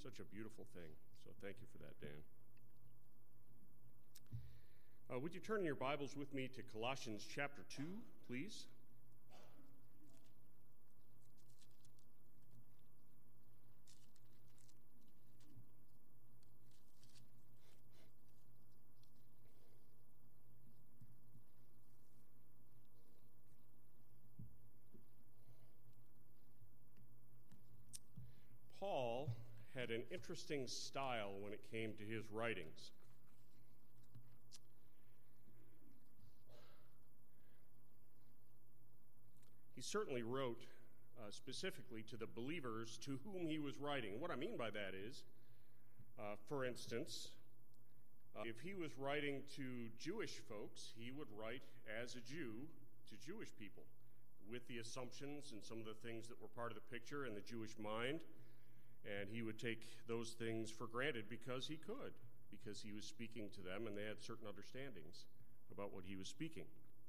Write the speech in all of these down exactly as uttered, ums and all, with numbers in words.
such a beautiful thing. So thank you for that, Dan. Uh, would you turn in your Bibles with me to Colossians chapter two, please? Paul had an interesting style when it came to his writings. He certainly wrote uh, specifically to the believers to whom he was writing. And what I mean by that is, uh, for instance, uh, if he was writing to Jewish folks, he would write as a Jew to Jewish people with the assumptions and some of the things that were part of the picture in the Jewish mind. And he would take those things for granted because he could, because he was speaking to them and they had certain understandings about what he was speaking.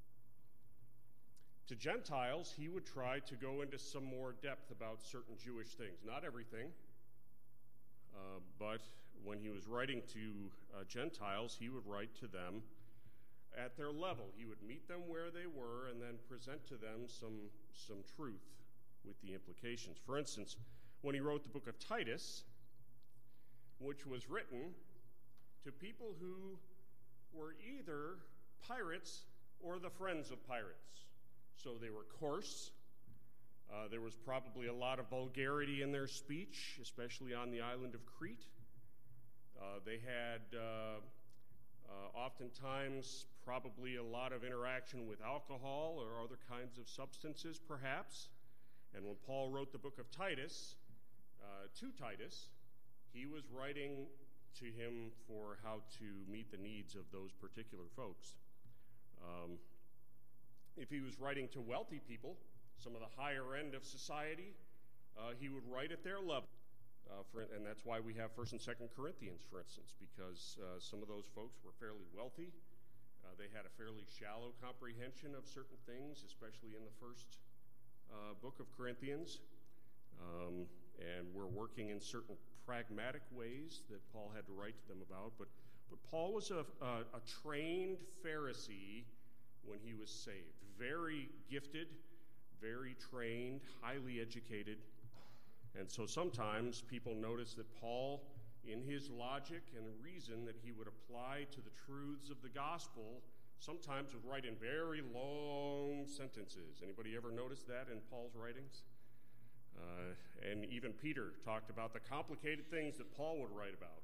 To Gentiles, he would try to go into some more depth about certain Jewish things. Not everything, uh, but when he was writing to uh, Gentiles, he would write to them at their level. He would meet them where they were and then present to them some, some truth with the implications. For instance, when he wrote the book of Titus, which was written to people who were either pirates or the friends of pirates. So they were coarse. Uh, there was probably a lot of vulgarity in their speech, especially on the island of Crete. Uh, they had uh, uh, oftentimes probably a lot of interaction with alcohol or other kinds of substances, perhaps. And when Paul wrote the book of Titus, Uh, to Titus, he was writing to him for how to meet the needs of those particular folks. Um, if he was writing to wealthy people, some of the higher end of society, uh, he would write at their level. Uh, for, and that's why we have First and Second Corinthians, for instance, because uh, some of those folks were fairly wealthy. Uh, they had a fairly shallow comprehension of certain things, especially in the first uh, book of Corinthians. Um, and we're working in certain pragmatic ways that Paul had to write to them about. But, but Paul was a, a, a trained Pharisee when he was saved. Very gifted, very trained, highly educated. And so sometimes people notice that Paul, in his logic and reason that he would apply to the truths of the gospel, sometimes would write in very long sentences. Anybody ever notice that in Paul's writings? Uh, and even Peter talked about the complicated things that Paul would write about.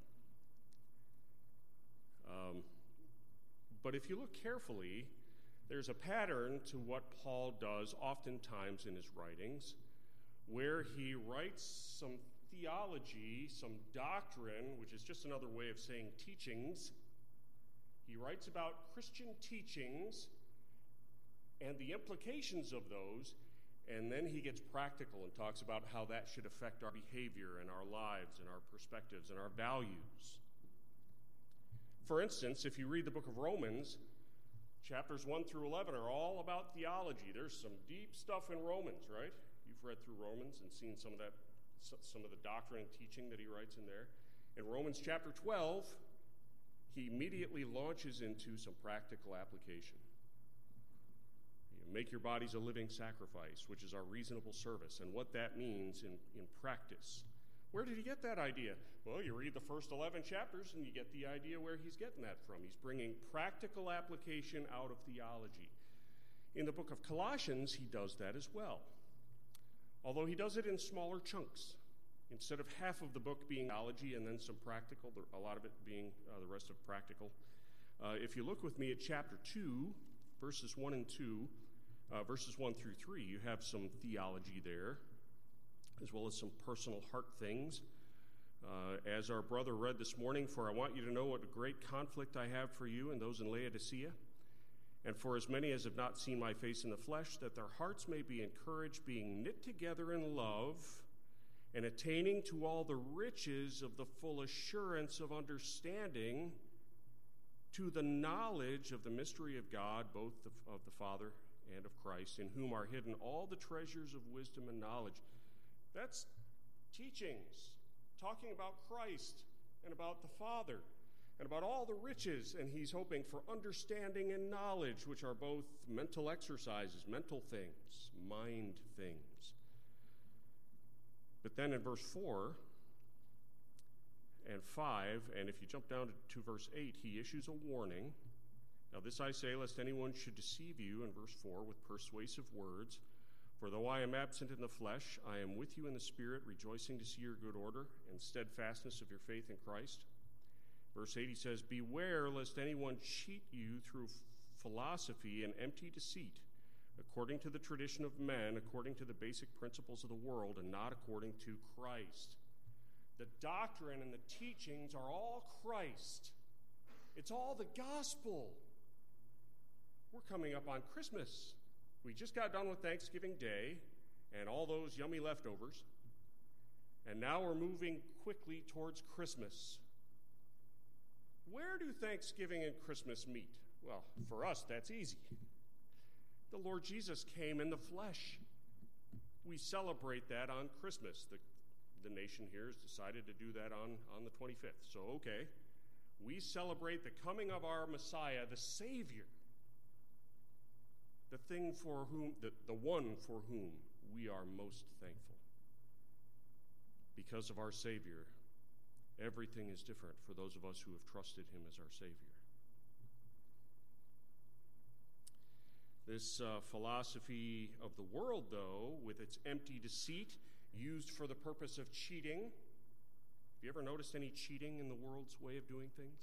Um, but if you look carefully, there's a pattern to what Paul does oftentimes in his writings, where he writes some theology, some doctrine, which is just another way of saying teachings. He writes about Christian teachings and the implications of those. And then he gets practical and talks about how that should affect our behavior and our lives and our perspectives and our values. For instance, if you read the book of Romans, chapters one through eleven are all about theology. There's some deep stuff in Romans, right? You've read through Romans and seen some of that, some of the doctrine and teaching that he writes in there. In Romans chapter twelve, he immediately launches into some practical application. Make your bodies a living sacrifice, which is our reasonable service, and what that means in, in practice. Where did he get that idea? Well, you read the first eleven chapters and you get the idea where he's getting that from. He's bringing practical application out of theology. In the book of Colossians, he does that as well, although he does it in smaller chunks. Instead of half of the book being theology and then some practical, a lot of it being uh, the rest of practical. Uh, if you look with me at chapter two, verses one and two, uh, verses one through three, you have some theology there, as well as some personal heart things. Uh, as our brother read this morning, for I want you to know what a great conflict I have for you and those in Laodicea, and for as many as have not seen my face in the flesh, that their hearts may be encouraged, being knit together in love, and attaining to all the riches of the full assurance of understanding, to the knowledge of the mystery of God, both of the Father and of Christ, in whom are hidden all the treasures of wisdom and knowledge. That's teachings, talking about Christ and about the Father and about all the riches, and he's hoping for understanding and knowledge, which are both mental exercises, mental things, mind things. But then in verse four and five, and if you jump down to, to verse eight, he issues a warning. Now this I say, lest anyone should deceive you, in verse four, with persuasive words. For though I am absent in the flesh, I am with you in the Spirit, rejoicing to see your good order and steadfastness of your faith in Christ. Verse eight, he says, beware lest anyone cheat you through philosophy and empty deceit, according to the tradition of men, according to the basic principles of the world, and not according to Christ. The doctrine and the teachings are all Christ. It's all the gospel. We're coming up on Christmas. We just got done with Thanksgiving Day and all those yummy leftovers, and now we're moving quickly towards Christmas. Where do Thanksgiving and Christmas meet? Well, for us, that's easy. The Lord Jesus came in the flesh. We celebrate that on Christmas. The, the nation here has decided to do that on, on the twenty-fifth. So, okay, we celebrate the coming of our Messiah, the Savior, the thing for whom, the, the one for whom we are most thankful. Because of our Savior, everything is different for those of us who have trusted him as our Savior. This uh, philosophy of the world, though, with its empty deceit, used for the purpose of cheating. Have you ever noticed any cheating in the world's way of doing things?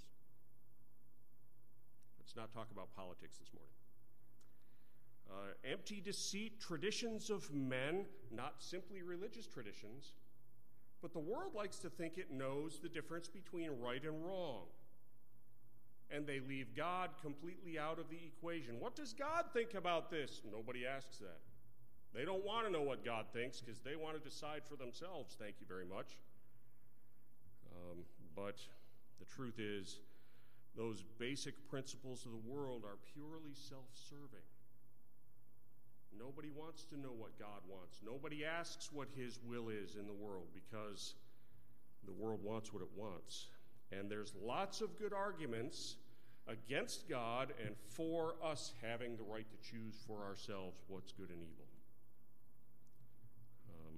Let's not talk about politics this morning. Uh, empty deceit, traditions of men, not simply religious traditions, but the world likes to think it knows the difference between right and wrong. And they leave God completely out of the equation. What does God think about this? Nobody asks that. They don't want to know what God thinks because they want to decide for themselves, thank you very much. Um, but the truth is, those basic principles of the world are purely self-serving. Nobody wants to know what God wants. Nobody asks what his will is in the world because the world wants what it wants. And there's lots of good arguments against God and for us having the right to choose for ourselves what's good and evil. Um,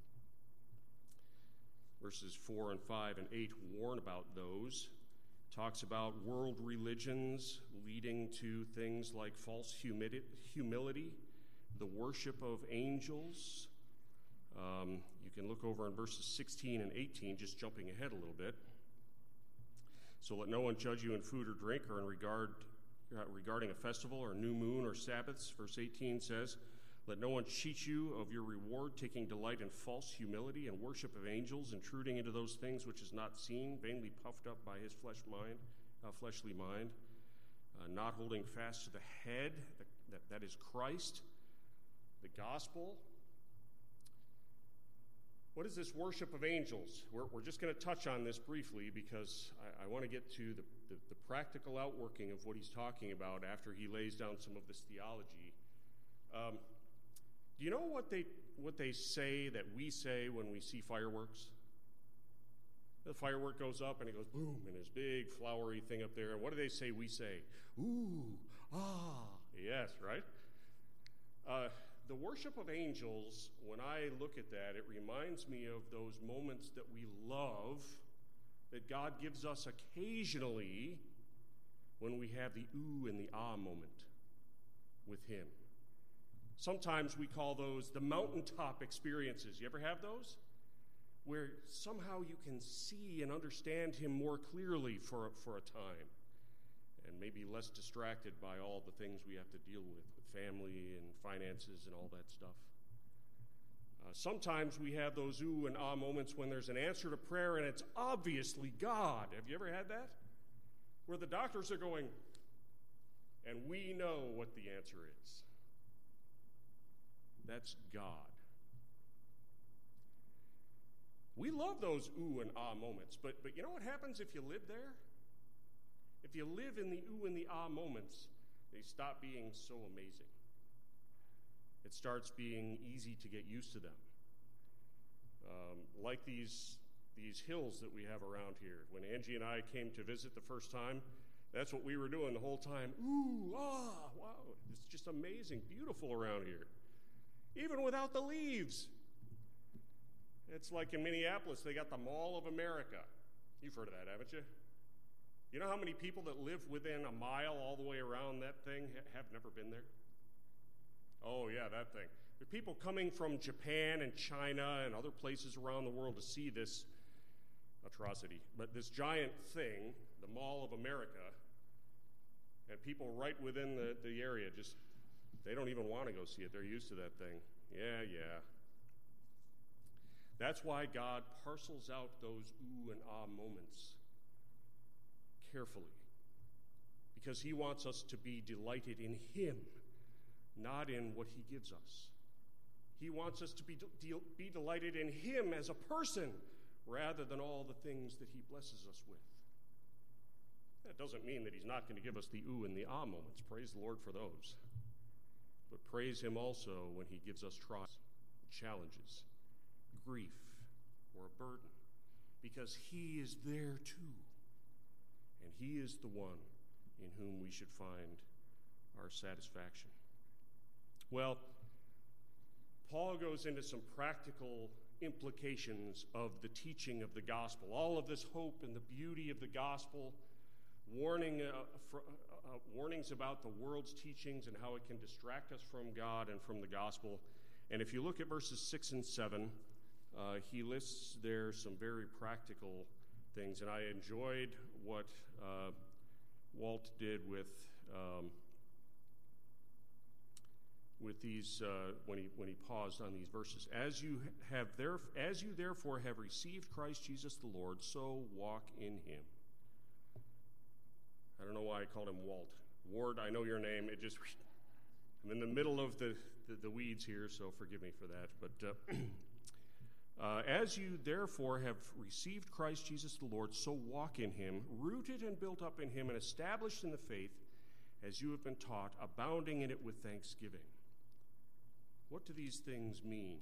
verses four and five and eight warn about those. Talks about world religions leading to things like false humidi- humility, the worship of angels. Um, you can look over in verses sixteen and eighteen, just jumping ahead a little bit. So let no one judge you in food or drink or in regard uh, regarding a festival or new moon or Sabbaths. Verse eighteen says, let no one cheat you of your reward, taking delight in false humility and worship of angels, intruding into those things which is not seen, vainly puffed up by his flesh mind, uh, fleshly mind, uh, not holding fast to the head, the, that, that is Christ, the gospel. What is this worship of angels? We're, we're just going to touch on this briefly because I, I want to get to the, the, the practical outworking of what he's talking about after he lays down some of this theology. Um, do you know what they what they say that we say when we see fireworks? The firework goes up and it goes boom, and this big flowery thing up there. And what do they say we say? Ooh, ah, yes, right? Uh, the worship of angels, when I look at that, it reminds me of those moments that we love, that God gives us occasionally when we have the ooh and the ah moment with him. Sometimes we call those the mountaintop experiences. You ever have those? Where somehow you can see and understand him more clearly for, for a time, and maybe less distracted by all the things we have to deal with, with family and finances and all that stuff. Uh, sometimes we have those ooh and ah moments when there's an answer to prayer and it's obviously God. Have you ever had that? Where the doctors are going, and we know what the answer is. That's God. We love those ooh and ah moments, but, but you know what happens if you live there? If you live in the ooh and the ah moments, they stop being so amazing. It starts being easy to get used to them. Um, like these these hills that we have around here. When Angie and I came to visit the first time, that's what we were doing the whole time. Ooh, ah, wow, it's just amazing, beautiful around here. Even without the leaves. It's like in Minneapolis, they got the Mall of America. You've heard of that, haven't you? You know how many people that live within a mile all the way around that thing have never been there? Oh, yeah, that thing. There are people coming from Japan and China and other places around the world to see this atrocity. But this giant thing, the Mall of America, and people right within the, the area just, they don't even want to go see it. They're used to that thing. Yeah, yeah. That's why God parcels out those ooh and ah moments carefully. Because he wants us to be delighted in him, not in what he gives us. He wants us to be, de- be delighted in him as a person rather than all the things that he blesses us with. That doesn't mean that he's not going to give us the ooh and the ah moments. Praise the Lord for those. But praise him also when he gives us trials, challenges, grief, or a burden, because he is there too. And he is the one in whom we should find our satisfaction. Well, Paul goes into some practical implications of the teaching of the gospel. All of this hope and the beauty of the gospel, warning, uh, fr- uh, warnings about the world's teachings and how it can distract us from God and from the gospel. And if you look at verses six and seven, uh, he lists there some very practical things. And I enjoyed what uh, Walt did with um, with these uh, when he when he paused on these verses. As you have there, as you therefore have received Christ Jesus the Lord, so walk in him. I don't know why I called him Walt. Ward, I know your name. It just I'm in the middle of the the, the weeds here, so forgive me for that. But uh, uh, as you therefore have received Christ Jesus the Lord, so walk in him, rooted and built up in him, and established in the faith, as you have been taught, abounding in it with thanksgiving. What do these things mean?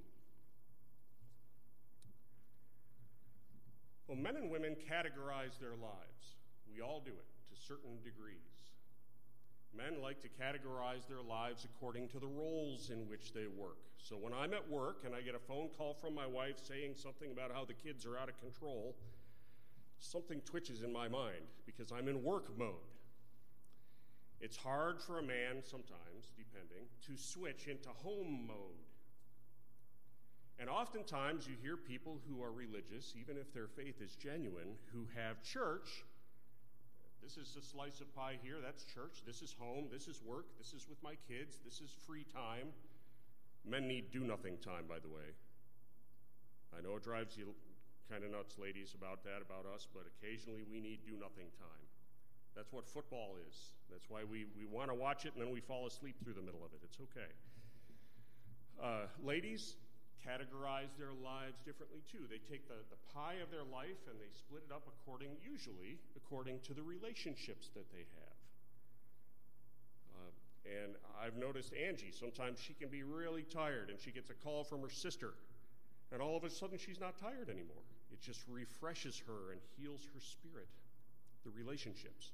Well, men and women categorize their lives. We all do it to certain degrees. Men like to categorize their lives according to the roles in which they work. So when I'm at work and I get a phone call from my wife saying something about how the kids are out of control, something twitches in my mind because I'm in work mode. It's hard for a man sometimes, depending, to switch into home mode. And oftentimes you hear people who are religious, even if their faith is genuine, who have church. This is a slice of pie here, that's church. This is home, this is work, this is with my kids, this is free time. Men need do-nothing time, by the way. I know it drives you kind of nuts, ladies, about that, about us, but occasionally we need do-nothing time. That's what football is. That's why we, we want to watch it and then we fall asleep through the middle of it. It's okay. Uh, ladies categorize their lives differently too. They take the, the pie of their life and they split it up according, usually, according to the relationships that they have. Uh, and I've noticed Angie, sometimes she can be really tired and she gets a call from her sister and all of a sudden she's not tired anymore. It just refreshes her and heals her spirit. The relationships.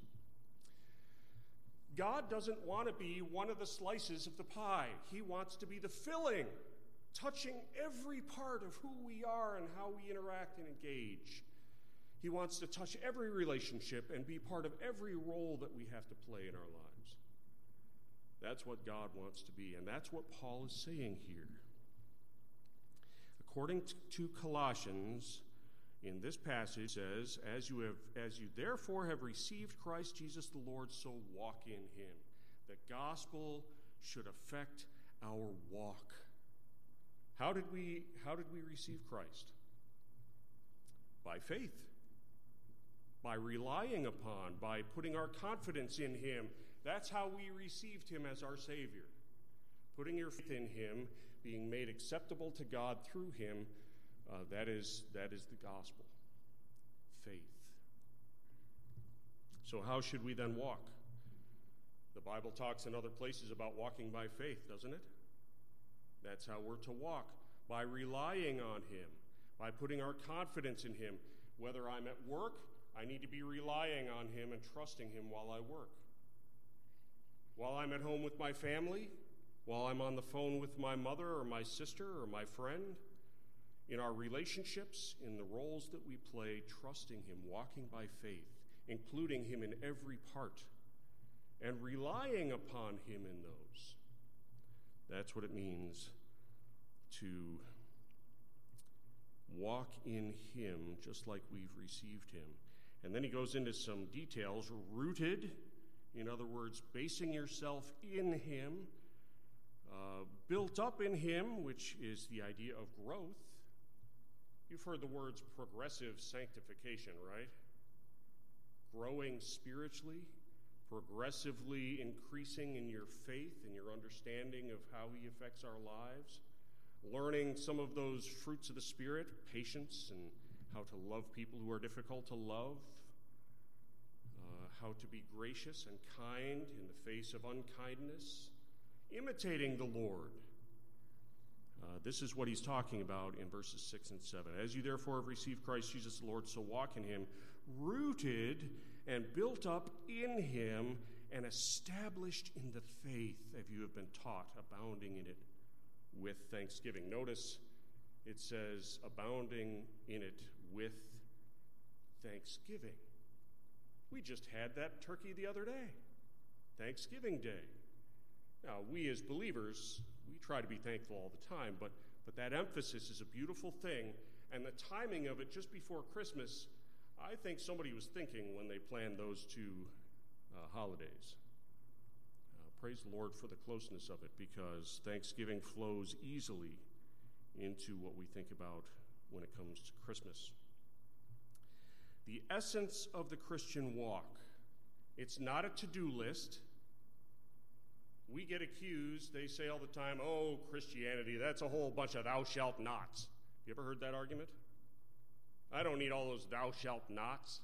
God doesn't want to be one of the slices of the pie. He wants to be the filling, touching every part of who we are and how we interact and engage. He wants to touch every relationship and be part of every role that we have to play in our lives. That's what God wants to be, and that's what Paul is saying here. According to Colossians, in this passage says, as you have, as you therefore have received Christ Jesus the Lord, so walk in him. The gospel should affect our walk. How did we, how did we receive Christ? By faith. By relying upon, by putting our confidence in him. That's how we received him as our Savior. Putting your faith in him, being made acceptable to God through him, Uh, that is that is the gospel, faith. So how should we then walk? The Bible talks in other places about walking by faith, doesn't it? That's how we're to walk, by relying on him, by putting our confidence in him. Whether I'm at work, I need to be relying on him and trusting him while I work. While I'm at home with my family, while I'm on the phone with my mother or my sister or my friend, in our relationships, in the roles that we play, trusting him, walking by faith, including him in every part, and relying upon him in those. That's what it means to walk in him just like we've received him. And then he goes into some details. Rooted, in other words, basing yourself in him, uh, built up in him, which is the idea of growth. You've heard the words progressive sanctification, right? Growing spiritually, progressively increasing in your faith and your understanding of how he affects our lives, learning some of those fruits of the Spirit, patience and how to love people who are difficult to love, uh, how to be gracious and kind in the face of unkindness, imitating the Lord. Uh, this is what he's talking about in verses six and seven. As you therefore have received Christ Jesus the Lord, so walk in him, rooted and built up in him and established in the faith as you have been taught, abounding in it with thanksgiving. Notice it says abounding in it with thanksgiving. We just had that turkey the other day, Thanksgiving Day. Now, we as believers, we try to be thankful all the time, but, but that emphasis is a beautiful thing, and the timing of it just before Christmas, I think somebody was thinking when they planned those two uh, holidays. Uh, praise the Lord for the closeness of it, because Thanksgiving flows easily into what we think about when it comes to Christmas. The essence of the Christian walk, it's not a to-do list. We get accused, they say all the time, oh, Christianity, that's a whole bunch of thou shalt nots. You ever heard that argument? I don't need all those thou shalt nots.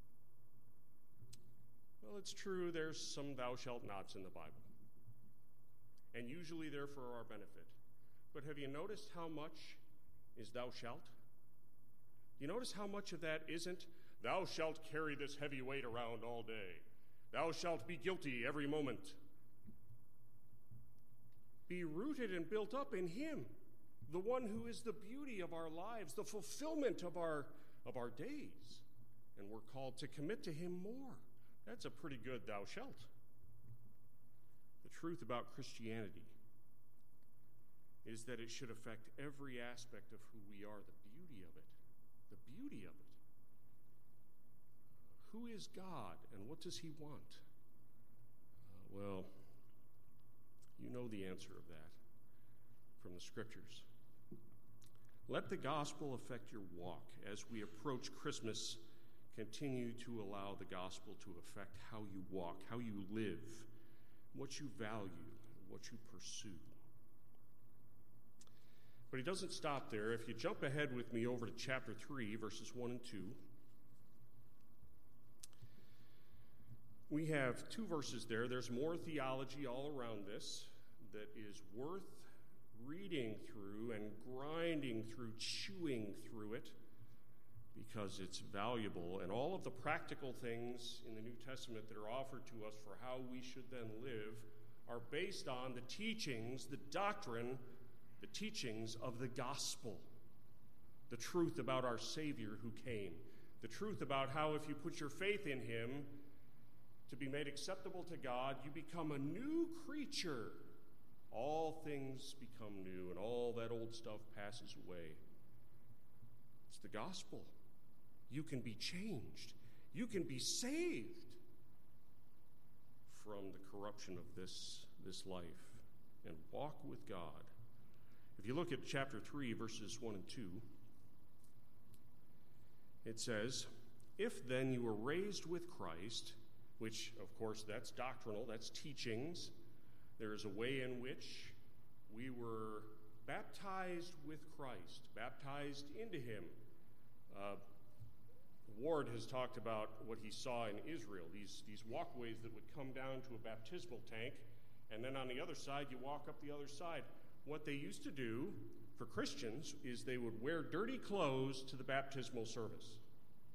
Well, it's true, there's some thou shalt nots in the Bible. And usually they're for our benefit. But have you noticed how much is thou shalt? You notice how much of that isn't, thou shalt carry this heavy weight around all day. Thou shalt be guilty every moment. Be rooted and built up in him, the one who is the beauty of our lives, the fulfillment of our, of our days. And we're called to commit to him more. That's a pretty good thou shalt. The truth about Christianity is that it should affect every aspect of who we are, the beauty of it. The beauty of it. Who is God and what does he want? Uh, well, you know the answer of that from the scriptures. Let the gospel affect your walk. As we approach Christmas, continue to allow the gospel to affect how you walk, how you live, what you value, what you pursue. But he doesn't stop there. If you jump ahead with me over to chapter three, verses one and two, we have two verses there. There's more theology all around this that is worth reading through and grinding through, chewing through it, because it's valuable. And all of the practical things in the New Testament that are offered to us for how we should then live are based on the teachings, the doctrine, the teachings of the gospel, the truth about our Savior who came, the truth about how if you put your faith in him to be made acceptable to God, you become a new creature. All things become new, and all that old stuff passes away. It's the gospel. You can be changed. You can be saved from the corruption of this, this life and walk with God. If you look at chapter three, verses one and two, it says, if then you were raised with Christ, which, of course, that's doctrinal, that's teachings. There is a way in which we were baptized with Christ, baptized into him. Uh, Ward has talked about what he saw in Israel, these, these walkways that would come down to a baptismal tank, and then on the other side, you walk up the other side. What they used to do for Christians is they would wear dirty clothes to the baptismal service.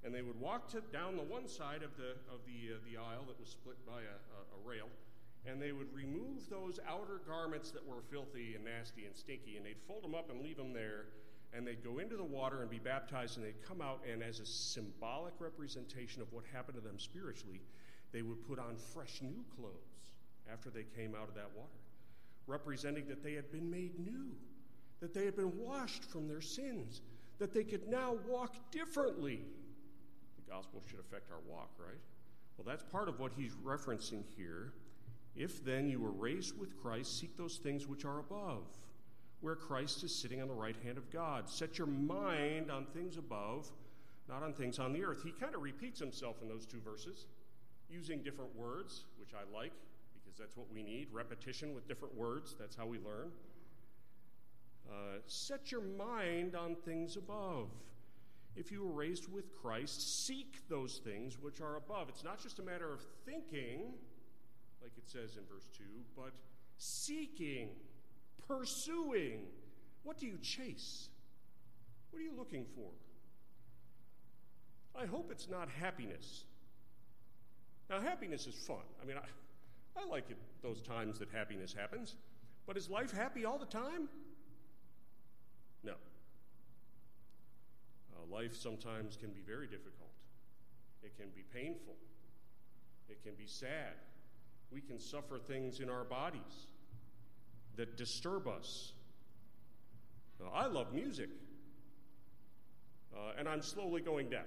And they would walk to, down the one side of the of the uh, the aisle that was split by a, a, a rail, and they would remove those outer garments that were filthy and nasty and stinky, and they'd fold them up and leave them there, and they'd go into the water and be baptized, and they'd come out, and as a symbolic representation of what happened to them spiritually, they would put on fresh new clothes after they came out of that water, representing that they had been made new, that they had been washed from their sins, that they could now walk differently. The gospel should affect our walk, right? Well, that's part of what he's referencing here. If then you were raised with Christ, seek those things which are above, where Christ is sitting on the right hand of God. Set your mind on things above, not on things on the earth. He kind of repeats himself in those two verses, using different words, which I like, because that's what we need, repetition with different words. That's how we learn. Uh, set your mind on things above. If you were raised with Christ, seek those things which are above. It's not just a matter of thinking, like it says in verse two, but seeking, pursuing. What do you chase? What are you looking for? I hope it's not happiness. Now, happiness is fun. I mean, I, I like it those times that happiness happens. But is life happy all the time? No. Uh, life sometimes can be very difficult. It can be painful. It can be sad. We can suffer things in our bodies that disturb us. Uh, I love music, uh, and I'm slowly going deaf.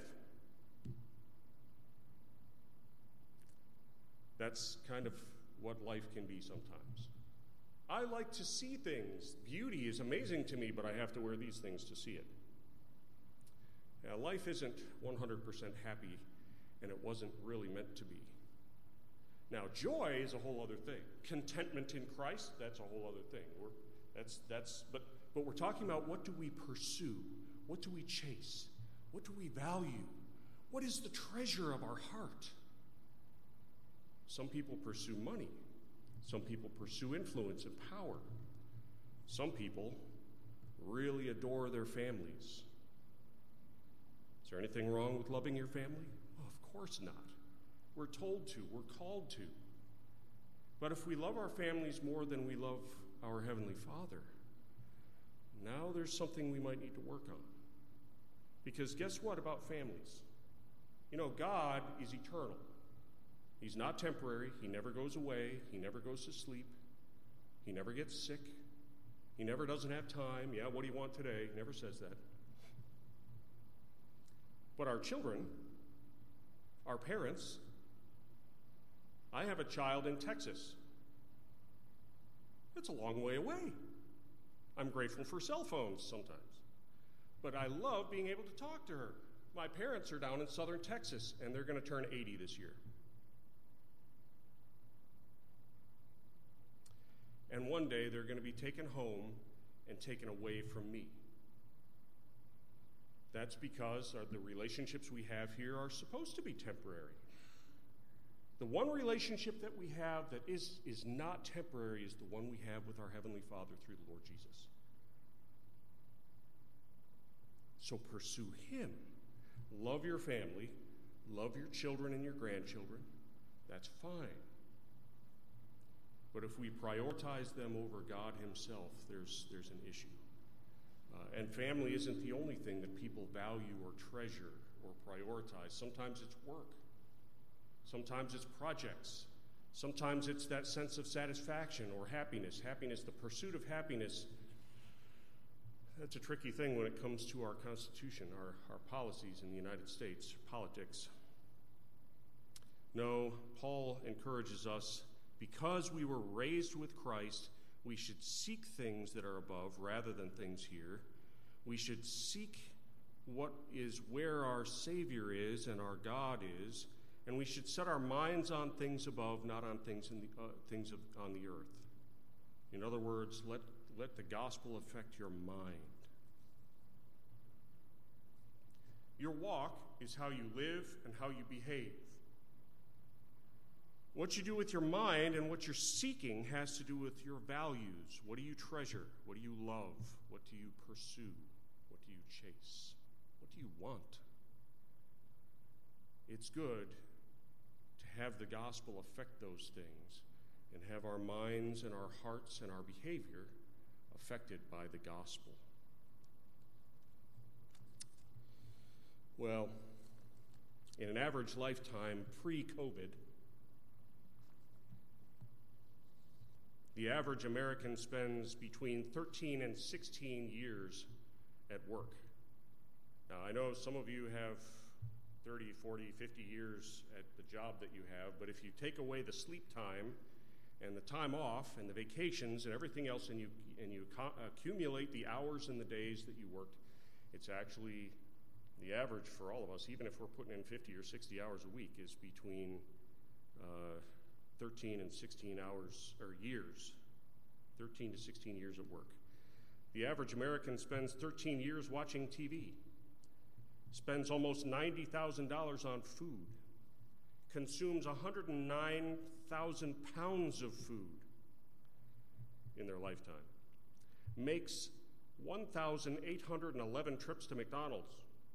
That's kind of what life can be sometimes. I like to see things. Beauty is amazing to me, but I have to wear these things to see it. Now, life isn't one hundred percent happy, and it wasn't really meant to be. Now, joy is a whole other thing. Contentment in Christ, that's a whole other thing. We're, that's, that's, but, but we're talking about, what do we pursue? What do we chase? What do we value? What is the treasure of our heart? Some people pursue money. Some people pursue influence and power. Some people really adore their families. Is there anything wrong with loving your family? Oh, of course not. We're told to. We're called to. But if we love our families more than we love our Heavenly Father, now there's something we might need to work on. Because guess what about families? You know, God is eternal. He's not temporary. He never goes away. He never goes to sleep. He never gets sick. He never doesn't have time. Yeah, what do you want today? He never says that. But our children, our parents, I have a child in Texas. It's a long way away. I'm grateful for cell phones sometimes. But I love being able to talk to her. My parents are down in southern Texas, and they're going to turn eighty this year. And one day they're going to be taken home and taken away from me. That's because the relationships we have here are supposed to be temporary. The one relationship that we have that is, is not temporary is the one we have with our Heavenly Father through the Lord Jesus. So pursue Him. Love your family. Love your children and your grandchildren. That's fine. But if we prioritize them over God Himself, there's, there's an issue. Uh, and family isn't the only thing that people value or treasure or prioritize. Sometimes it's work. Sometimes it's projects. Sometimes it's that sense of satisfaction or happiness. Happiness, the pursuit of happiness. That's a tricky thing when it comes to our Constitution, our, our policies in the United States, politics. No, Paul encourages us, because we were raised with Christ, we should seek things that are above rather than things here. We should seek what is where our Savior is and our God is, and we should set our minds on things above, not on things in the uh, things of, on the earth. In other words, let let the gospel affect your mind. Your walk is how you live and how you behave. What you do with your mind and what you're seeking has to do with your values. What do you treasure? What do you love? What do you pursue? What do you chase? What do you want? it's good to have the gospel affect those things and have our minds and our hearts and our behavior affected by the gospel. Well, in an average lifetime pre-COVID, the average American spends between thirteen and sixteen years at work. Now, I know some of you have thirty, forty, fifty years at the job that you have, but if you take away the sleep time and the time off and the vacations and everything else, and you and you co- accumulate the hours and the days that you worked, it's actually the average for all of us, even if we're putting in fifty or sixty hours a week, is between uh, thirteen and sixteen hours, or years, thirteen to sixteen years at work. The average American spends thirteen years watching T V, spends almost ninety thousand dollars on food, consumes one hundred nine thousand pounds of food in their lifetime, makes one thousand eight hundred eleven trips to McDonald's,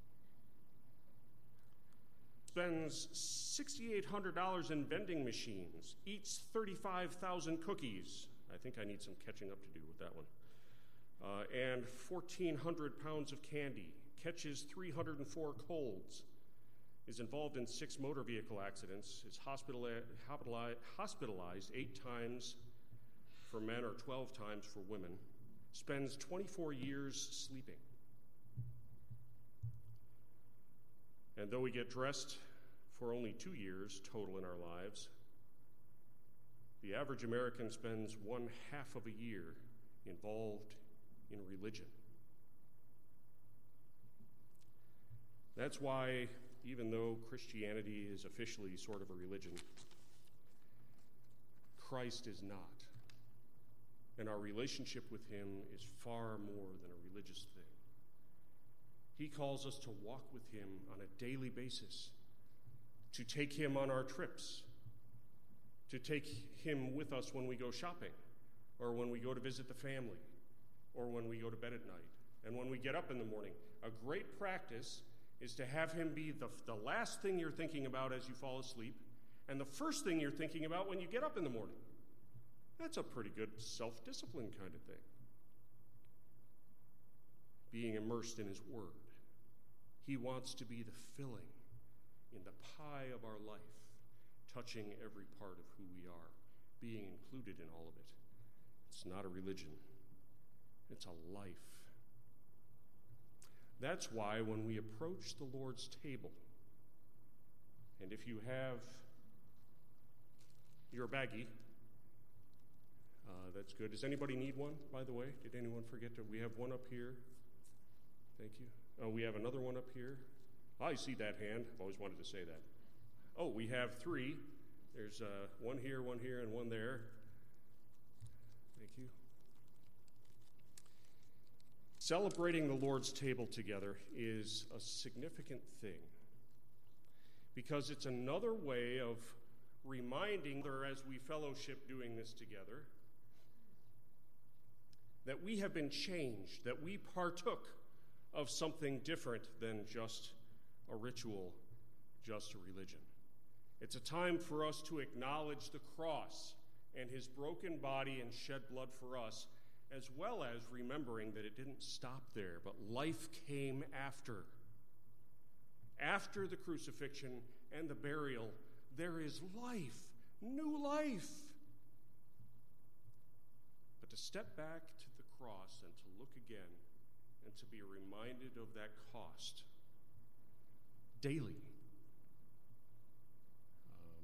spends six thousand eight hundred dollars in vending machines, eats thirty-five thousand cookies. I think I need some catching up to do with that one. Uh, and fourteen hundred pounds of candy, catches three hundred four colds, is involved in six motor vehicle accidents, is hospitali- hospitali- hospitalized eight times for men or twelve times for women, spends twenty-four years sleeping. And though we get dressed for only two years total in our lives, the average American spends one half of a year involved in religion. That's why, even though Christianity is officially sort of a religion, Christ is not. And our relationship with him is far more than a religious thing. He calls us to walk with him on a daily basis, to take him on our trips, to take him with us when we go shopping, or when we go to visit the family, or when we go to bed at night, and when we get up in the morning. A great practice is to have him be the, the last thing you're thinking about as you fall asleep, and the first thing you're thinking about when you get up in the morning. That's a pretty good self-discipline kind of thing. Being immersed in his word. He wants to be the filling in the pie of our life, touching every part of who we are, being included in all of it. It's not a religion. It's a life. That's why when we approach the Lord's table, and if you have your baggie, uh, that's good. Does anybody need one, by the way? Did anyone forget to? We have one up here. Thank you. Oh, we have another one up here. I see that hand. I've always wanted to say that. Oh, we have three. There's uh, one here, one here, and one there. Thank you. Celebrating the Lord's table together is a significant thing because it's another way of reminding, as we fellowship doing this together, that we have been changed, that we partook of something different than just a ritual, just a religion. It's a time for us to acknowledge the cross and his broken body and shed blood for us, as well as remembering that it didn't stop there, but life came after. After the crucifixion and the burial, there is life, new life. But to step back to the cross and to look again and to be reminded of that cost daily. Um,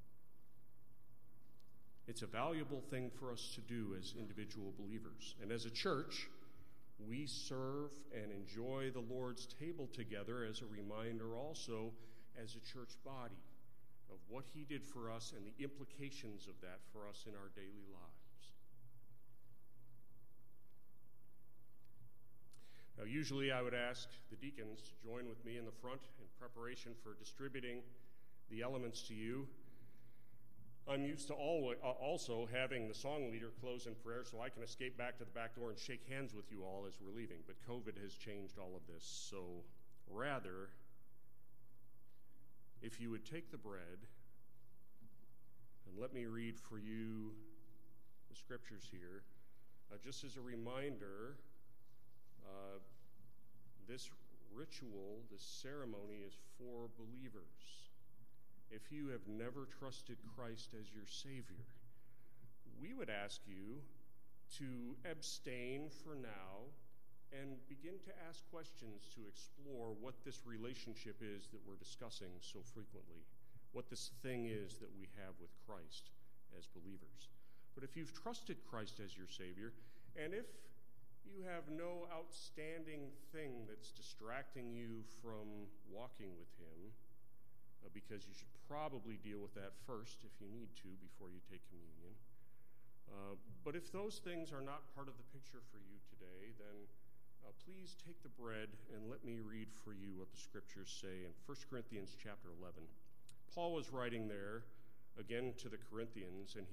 it's a valuable thing for us to do as individual believers. And as a church, we serve and enjoy the Lord's table together as a reminder also as a church body of what he did for us and the implications of that for us in our daily lives. Now, usually I would ask the deacons to join with me in the front in preparation for distributing the elements to you. I'm used to always, uh, also having the song leader close in prayer so I can escape back to the back door and shake hands with you all as we're leaving. But COVID has changed all of this. So rather, if if you would take the bread, and let me read for you the scriptures here. Uh, just as a reminder, uh, this ritual, this ceremony is for believers. If you have never trusted Christ as your Savior, we would ask you to abstain for now and begin to ask questions to explore what this relationship is that we're discussing so frequently, what this thing is that we have with Christ as believers. But if you've trusted Christ as your Savior, and if you have no outstanding thing that's distracting you from walking with Him, uh, because you should probably deal with that first if you need to before you take communion. Uh, but if those things are not part of the picture for you today, then uh, please take the bread and let me read for you what the scriptures say in First Corinthians chapter eleven. Paul was writing there again to the Corinthians, and he